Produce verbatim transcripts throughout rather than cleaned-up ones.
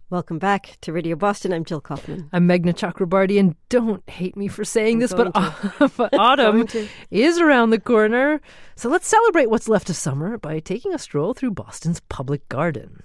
Welcome back to Radio Boston. I'm Jill Kaufman. I'm Meghna Chakrabarty, and don't hate me for saying I'm this, but, but autumn is around the corner. So let's celebrate what's left of summer by taking a stroll through Boston's Public Garden.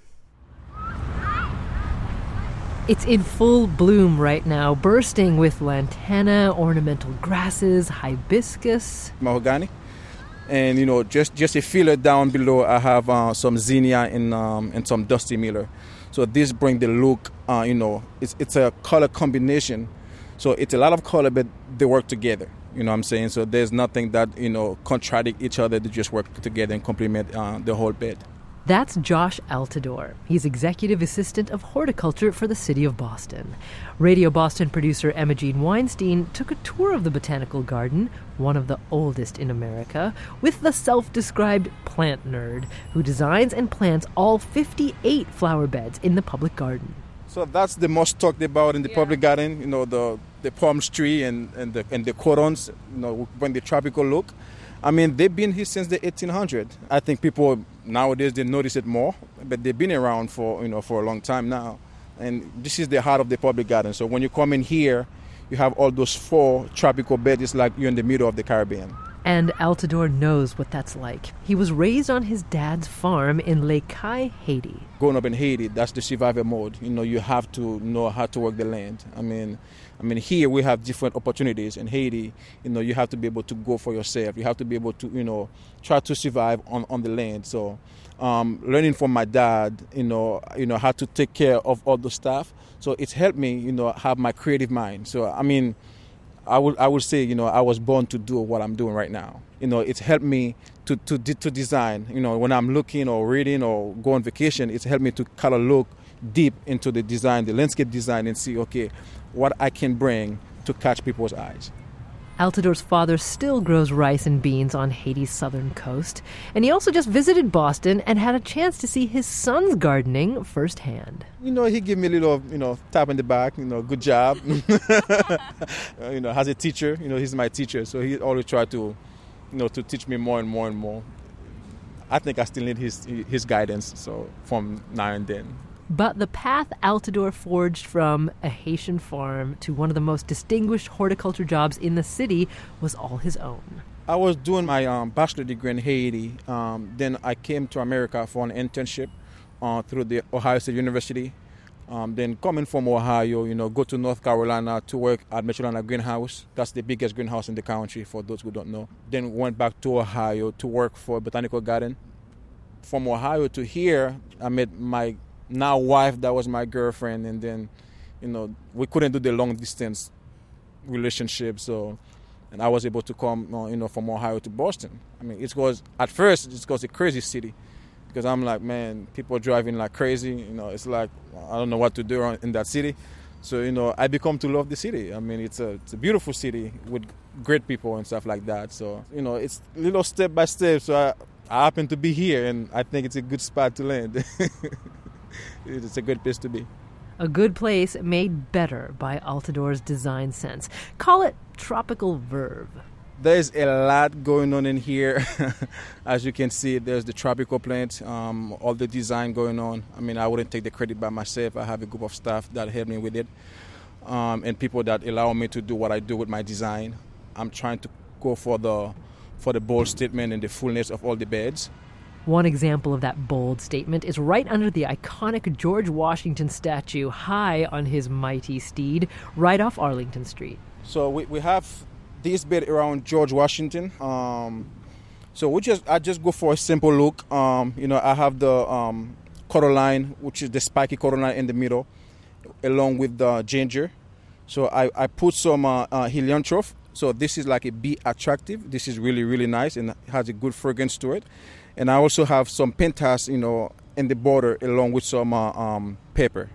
It's in full bloom right now, bursting with lantana, ornamental grasses, hibiscus. Mahogany. And, you know, just, just a filler down below, I have uh, some zinnia and, um, and some dusty miller. So this brings the look, uh, you know, it's it's a color combination. So it's a lot of color, but they work together. You know what I'm saying? So there's nothing that, you know, contradict each other. They just work together and complement uh, the whole bed. That's Josh Altidore. He's Executive Assistant of Horticulture for the City of Boston. Radio Boston producer Emma Jean Weinstein took a tour of the Botanical Garden, one of the oldest in America, with the self-described plant nerd who designs and plants all fifty-eight flower beds in the public garden. So that's the most talked about in the yeah. public garden, you know, the, the palm tree and, and the and the cordons, you know, when the tropical look. I mean, they've been here since the eighteen hundreds. I think people nowadays, they notice it more, but they've been around for, you know, for a long time now. And this is the heart of the public garden. So when you come in here, you have all those four tropical beds. It's like you're in the middle of the Caribbean. And Altidore knows what that's like. He was raised on his dad's farm in Les Cayes, Haiti. Growing up in Haiti, that's the survival mode. You know, you have to know how to work the land. I mean, I mean, here we have different opportunities. In Haiti, you know, you have to be able to go for yourself. You have to be able to, you know, try to survive on, on the land. So um, learning from my dad, you know, you know, how to take care of all the stuff. So it's helped me, you know, have my creative mind. So, I mean, I would I would say, you know, I was born to do what I'm doing right now. You know, it's helped me to to to design. You know, when I'm looking or reading or go on vacation, it's helped me to kind of look deep into the design, the landscape design, and see, okay, what I can bring to catch people's eyes. Altidore's father still grows rice and beans on Haiti's southern coast, and he also just visited Boston and had a chance to see his son's gardening firsthand. You know, he gave me a little, you know, tap in the back, you know, good job. You know, as a teacher, you know, he's my teacher, so he always tried to, you know, to teach me more and more and more. I think I still need his his guidance, so from now and then. But the path Altidore forged from a Haitian farm to one of the most distinguished horticulture jobs in the city was all his own. I was doing my um, bachelor degree in Haiti. Um, then I came to America for an internship uh, through the Ohio State University. Um, then coming from Ohio, you know, go to North Carolina to work at Michelana Greenhouse. That's the biggest greenhouse in the country, for those who don't know. Then went back to Ohio to work for Botanical Garden. From Ohio to here, I met my now wife, that was my girlfriend, and then, you know, we couldn't do the long distance relationship, so, and I was able to come, you know, from Ohio to Boston. I mean, it was, at first, it was a crazy city, because I'm like, man, people driving like crazy, you know, it's like, I don't know what to do in that city. So, you know, I become to love the city. I mean, it's a, it's a beautiful city with great people and stuff like that. So, you know, it's a little step by step, so I, I happen to be here, and I think it's a good spot to land. It's a good place to be. A good place made better by Altidore's design sense. Call it tropical verve. There's a lot going on in here. As you can see, there's the tropical plant, um, all the design going on. I mean, I wouldn't take the credit by myself. I have a group of staff that help me with it, um, and people that allow me to do what I do with my design. I'm trying to go for the for the bold statement and the fullness of all the beds. One example of that bold statement is right under the iconic George Washington statue, high on his mighty steed, right off Arlington Street. So we, we have this bed around George Washington. Um, so we just I just go for a simple look. Um, you know, I have the um, cordyline, which is the spiky cordyline in the middle, along with the ginger. So I, I put some uh, uh, heliotrope. So this is like a bee attractive. This is really, really nice and has a good fragrance to it. And I also have some pentas, you know, in the border along with some uh, um, pepper.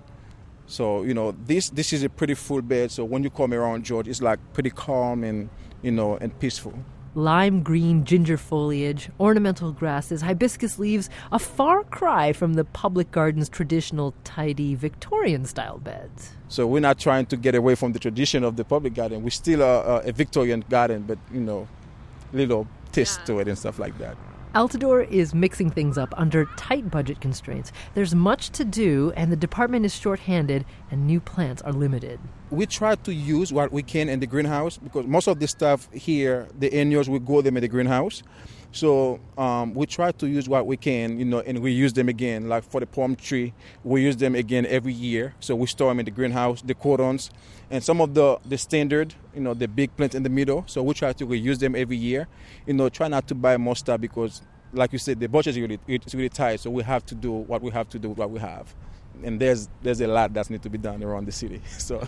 So, you know, this this is a pretty full bed. So when you come around George, it's like pretty calm and, you know, and peaceful. Lime green ginger foliage, ornamental grasses, hibiscus leaves, a far cry from the public garden's traditional tidy Victorian-style beds. So we're not trying to get away from the tradition of the public garden. We're still a, a Victorian garden, but, you know, little twist yeah. to it and stuff like that. Altador is mixing things up under tight budget constraints. There's much to do, and the department is shorthanded, and new plants are limited. We try to use what we can in the greenhouse because most of the stuff here, the annuals, we grow them in the greenhouse. So um, we try to use what we can, you know, and we use them again. Like for the palm tree, we use them again every year. So we store them in the greenhouse, the cordons, and some of the, the standard, you know, the big plants in the middle. So we try to reuse them every year. You know, try not to buy more stuff because, like you said, the budget is really, it's really tight. So we have to do what we have to do with what we have. And there's there's a lot that needs to be done around the city. So,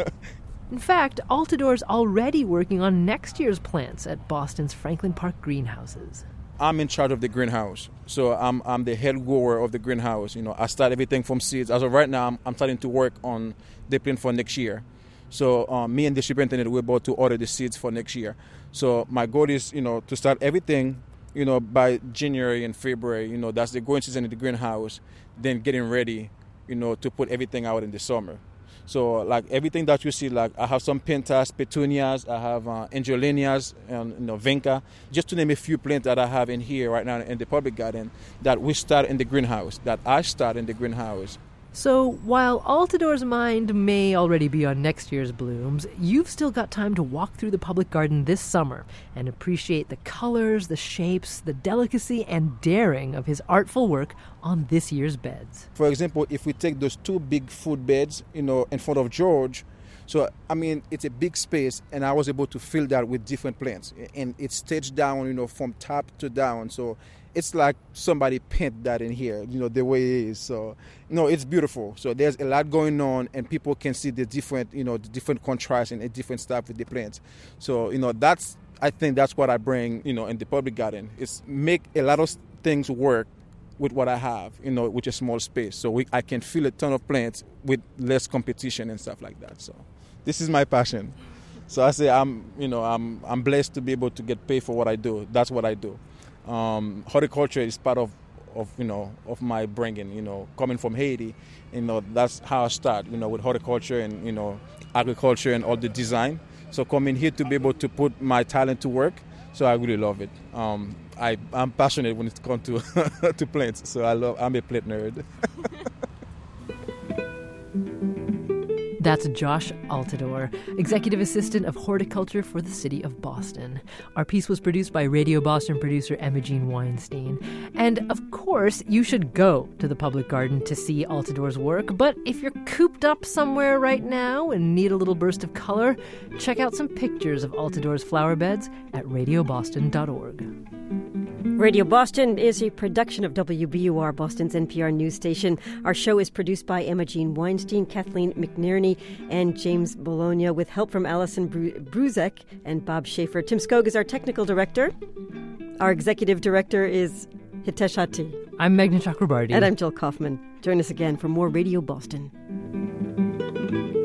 in fact, Altador's already working on next year's plants at Boston's Franklin Park greenhouses. I'm in charge of the greenhouse, so I'm I'm the head grower of the greenhouse. You know, I start everything from seeds. As of right now, I'm, I'm starting to work on the plant for next year. So um, me and the superintendent, we're about to order the seeds for next year. So my goal is, you know, to start everything, you know, by January and February. You know, that's the growing season in the greenhouse. Then getting ready, you know, to put everything out in the summer. So, like, everything that you see, like, I have some pentas, petunias, I have uh, angelinias, and, you know, vinca, just to name a few plants that I have in here right now in the public garden that we start in the greenhouse, that I start in the greenhouse. So, while Altador's mind may already be on next year's blooms, you've still got time to walk through the public garden this summer and appreciate the colors, the shapes, the delicacy and daring of his artful work on this year's beds. For example, if we take those two big food beds, you know, in front of George, so, I mean, it's a big space, and I was able to fill that with different plants. And it's staged down, you know, from top to down. So it's like somebody painted that in here, you know, the way it is. So, you know, it's beautiful. So there's a lot going on, and people can see the different, you know, the different contrasts and the different stuff with the plants. So, you know, that's, I think that's what I bring, you know, in the public garden. It's make a lot of things work with what I have, you know, with a small space. So we, I can fill a ton of plants with less competition and stuff like that. So this is my passion. So I say I'm, you know, I'm I'm blessed to be able to get paid for what I do. That's what I do. Um, horticulture is part of, of, you know, of my bringing, you know, coming from Haiti, you know, that's how I start, you know, with horticulture and, you know, agriculture and all the design. So coming here to be able to put my talent to work, so I really love it. Um, I, I'm passionate when it comes to to plants, so I love, I'm a plant nerd. That's Josh Altador, Executive Assistant of Horticulture for the City of Boston. Our piece was produced by Radio Boston producer Emma Jean Weinstein. And, of course, you should go to the public garden to see Altador's work. But if you're cooped up somewhere right now and need a little burst of color, check out some pictures of Altador's flower beds at radio boston dot org. Radio Boston is a production of W B U R, Boston's N P R news station. Our show is produced by Emma Jean Weinstein, Kathleen McNerney, and James Bologna, with help from Allison Bru- Bruzek and Bob Schaefer. Tim Skog is our technical director. Our executive director is Hitesh Hati. I'm Meghna Chakrabarti. And I'm Jill Kaufman. Join us again for more Radio Boston.